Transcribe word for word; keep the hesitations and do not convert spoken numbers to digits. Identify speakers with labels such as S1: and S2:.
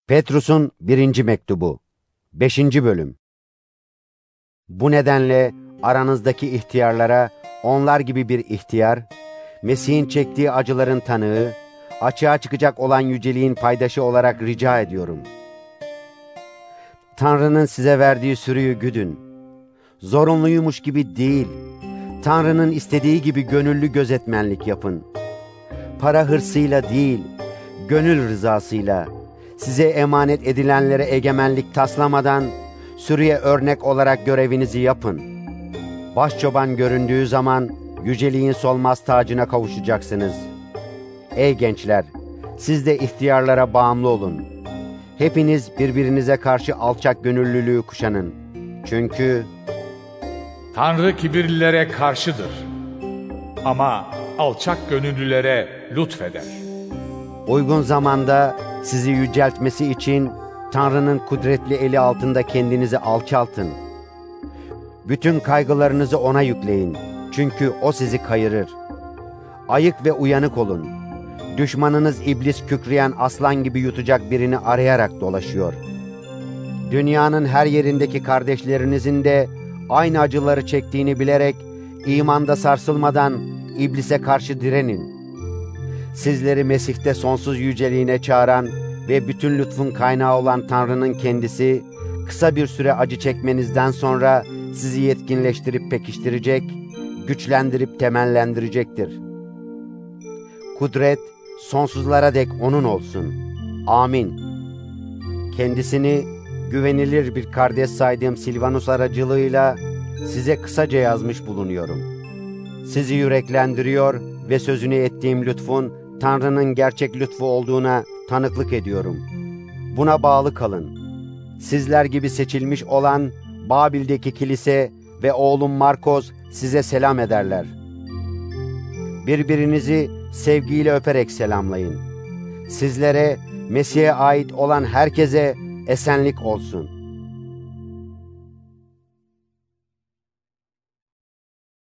S1: Petrus'un birinci mektubu, beşinci bölüm. Bu nedenle aranızdaki ihtiyarlara onlar gibi bir ihtiyar, Mesih'in çektiği acıların tanığı, açığa çıkacak olan yüceliğin paydaşı olarak rica ediyorum. Tanrı'nın size verdiği sürüyü güdün. Zorunluymuş gibi değil, Tanrı'nın istediği gibi gönüllü gözetmenlik yapın. Para hırsıyla değil, gönül rızasıyla, size emanet edilenlere egemenlik taslamadan, sürüye örnek olarak görevinizi yapın. Başçoban göründüğü zaman, yüceliğin solmaz tacına kavuşacaksınız. Ey gençler, siz de ihtiyarlara bağımlı olun. Hepiniz birbirinize karşı alçak gönüllülüğü kuşanın. Çünkü
S2: Tanrı kibirlilere karşıdır ama alçak gönüllülere lütfeder.
S1: Uygun zamanda sizi yüceltmesi için Tanrı'nın kudretli eli altında kendinizi alçaltın. Bütün kaygılarınızı ona yükleyin. Çünkü o sizi kayırır. Ayık ve uyanık olun. Düşmanınız iblis kükreyen aslan gibi yutacak birini arayarak dolaşıyor. Dünyanın her yerindeki kardeşlerinizin de aynı acıları çektiğini bilerek imanda sarsılmadan iblise karşı direnin. Sizleri Mesih'te sonsuz yüceliğine çağıran ve bütün lütfun kaynağı olan Tanrı'nın kendisi, kısa bir süre acı çekmenizden sonra sizi yetkinleştirip pekiştirecek, güçlendirip temellendirecektir. Kudret, sonsuzlara dek O'nun olsun. Amin. Kendisini güvenilir bir kardeş saydığım Silvanus aracılığıyla size kısaca yazmış bulunuyorum. Sizi yüreklendiriyor ve sözünü ettiğim lütfun Tanrı'nın gerçek lütfu olduğuna tanıklık ediyorum. Buna bağlı kalın. Sizler gibi seçilmiş olan Babil'deki kilise ve oğlum Markos size selam ederler. Birbirinizi sevgiyle öperek selamlayın. Sizlere, Mesih'e ait olan herkese esenlik olsun.